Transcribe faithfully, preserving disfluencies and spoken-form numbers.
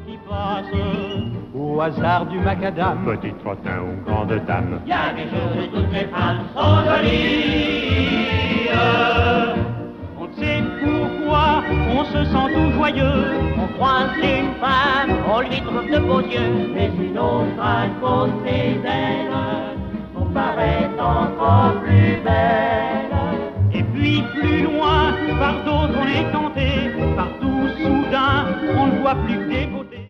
qui passe au hasard du macadam. Petit trottin ou grande dame. Il y a des jours où toutes les femmes sont jolies. On ne sait pourquoi, on se sent tout joyeux. On croise une femme, on lui trouve de beaux yeux. Mais une autre à côté d'elle, on paraît encore plus belle.